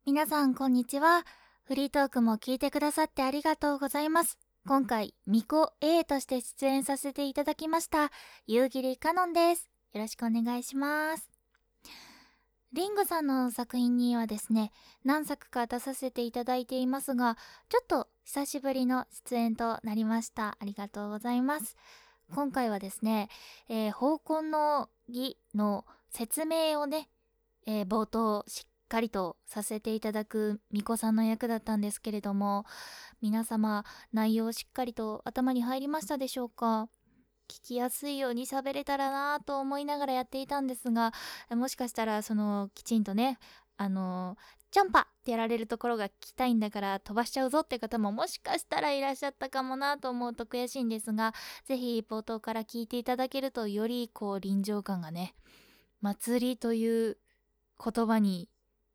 皆さんこんにちは。フリートークも聞いてくださってありがとうございます。今回ミコ A として出演させていただきました夕霧かのんです。よろしくお願いします。リングさんの作品にはですね、何作か出させていただいていますが、ちょっと久しぶりの出演となりました。ありがとうございます。今回はですね、奉婚の儀の説明をね、冒頭しっかりとさせていただく巫女さんの役だったんですけれども、皆様内容しっかりと頭に入りましたでしょうか？聞きやすいように喋れたらなと思いながらやっていたんですが、もしかしたらきちんとね、チャンパってやられるところが聞きたいんだから飛ばしちゃうぞって方ももしかしたらいらっしゃったかもなと思うと悔しいんですが、ぜひ冒頭から聞いていただけるとより臨場感がね、祭りという言葉に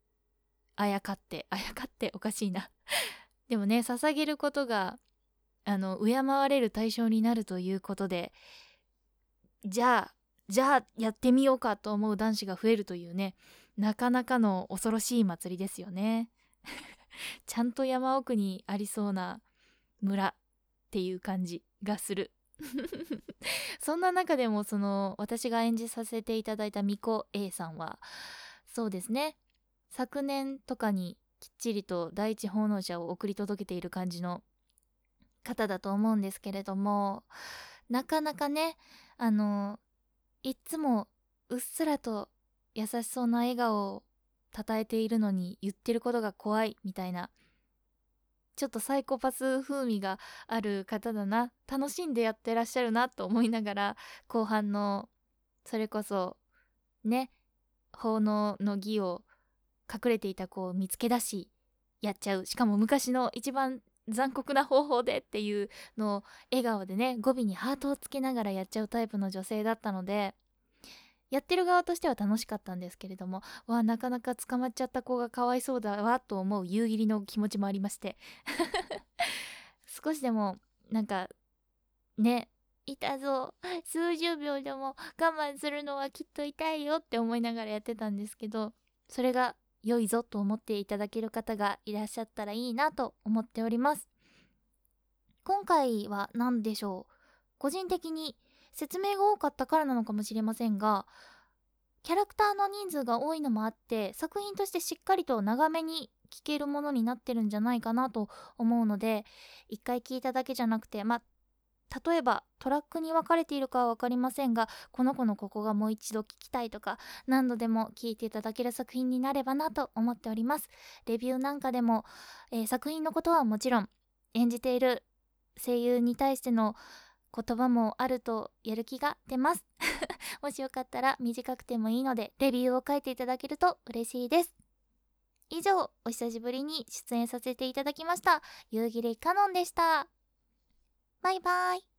あやかっておかしいなでもね、捧げることが敬われる対象になるということで、じゃあやってみようかと思う男子が増えるというね、なかなかの恐ろしい祭りですよねちゃんと山奥にありそうな村っていう感じがするそんな中でも私が演じさせていただいた巫女 A さんは、そうですね、昨年とかにきっちりと第一奉納者を送り届けている感じの方だと思うんですけれども、なかなかね、いっつもうっすらと優しそうな笑顔をたたえているのに言ってることが怖いみたいな、ちょっとサイコパス風味がある方だな、楽しんでやってらっしゃるなと思いながら、後半のそれこそね、奉納の儀を隠れていた子を見つけ出しやっちゃう、しかも昔の一番残酷な方法でっていうのを笑顔でね、語尾にハートをつけながらやっちゃうタイプの女性だったので、やってる側としては楽しかったんですけれども、なかなか捕まっちゃった子がかわいそうだわと思う夕霧の気持ちもありまして少しでもなんかね、痛そう、数十秒でも我慢するのはきっと痛いよって思いながらやってたんですけど、それが良いぞと思っていただける方がいらっしゃったらいいなと思っております。今回は何でしょう、個人的に説明が多かったからなのかもしれませんが、キャラクターの人数が多いのもあって作品としてしっかりと長めに聞けるものになってるんじゃないかなと思うので、一回聞いただけじゃなくて、例えばトラックに分かれているかは分かりませんが、この子のここがもう一度聞きたいとか、何度でも聞いていただける作品になればなと思っております。レビューなんかでも、作品のことはもちろん、演じている声優に対しての言葉もあるとやる気が出ますもしよかったら短くてもいいのでレビューを書いていただけると嬉しいです。以上、お久しぶりに出演させていただきました夕霧かのんでした。バイバイ。